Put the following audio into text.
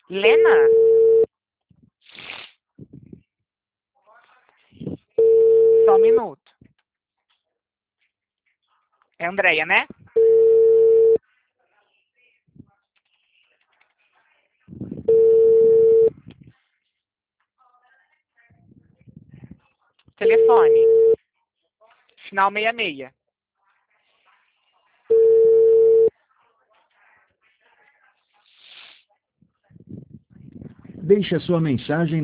Lena? Só um minuto. É Andréia, né? Telefone. Final 66. Deixe a sua mensagem